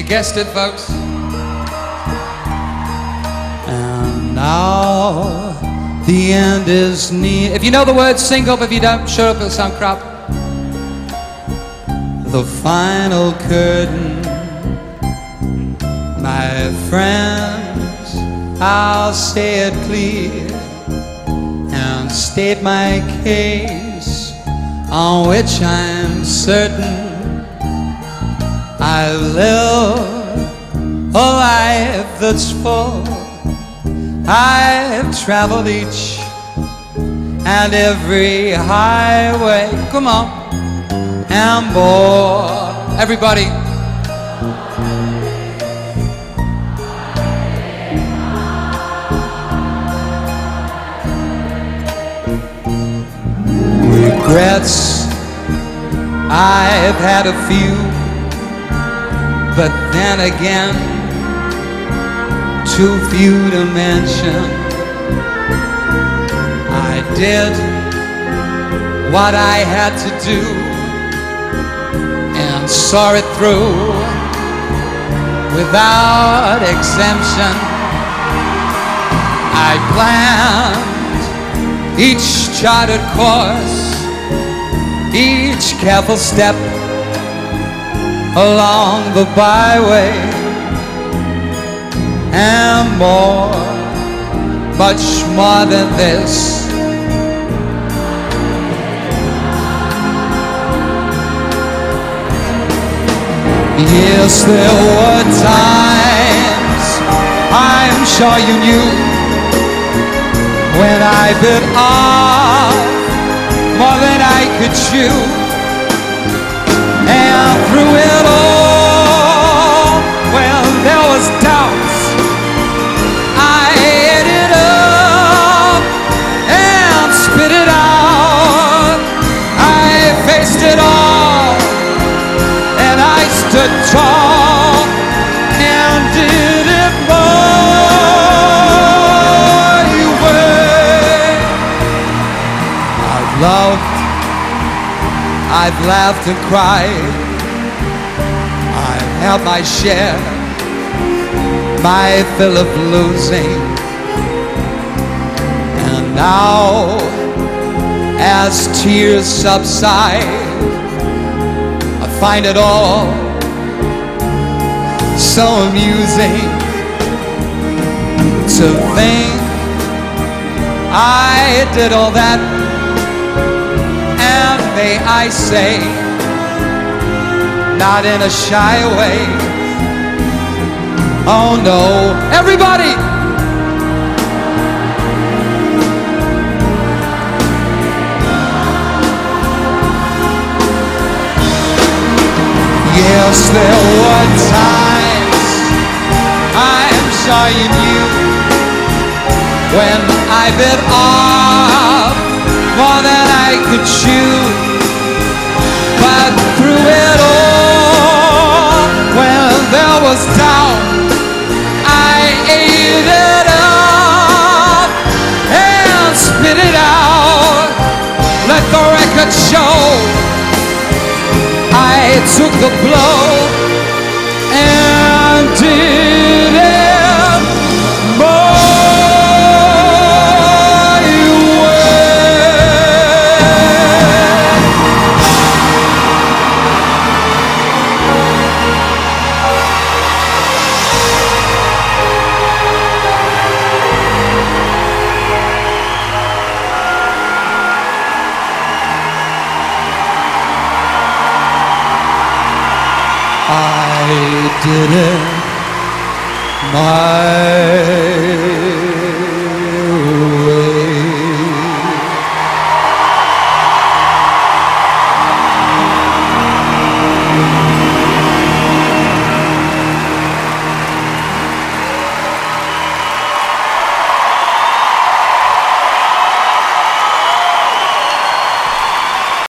guessed it, folks. And now the end is near. If you know the words, sing up. If you don't, shut up, it'll sound crap. The final curtain, my friends, I'll say it clear and state my case, on which I'm certain I live a life that's full. I've traveled each and every highway, come on, and more. Everybody. Regrets, I've had a few, but then again, too few to mention. I did what I had to do and saw it through without exemption. I planned each charted course, each careful step along the byway, and more, much more than this. Yes, there were times, I'm sure you knew, when I bit off more than I could chew, and through it all, well, there was doubts, I ate it up and spit it out. I faced it all and I stood tall and did it my way. I've loved, I've laughed and cried, I've had my share, my fill of losing. And now, as tears subside, I find it all so amusing to think I did all that. And may I say, not in a shy way, oh no, everybody! Yes, there were times, I'm sure you knew, when I bit off more than I could chew. But through it all, when there was doubt, I ate it up and spit it out. Let the record show I took the blow and did it my I did it my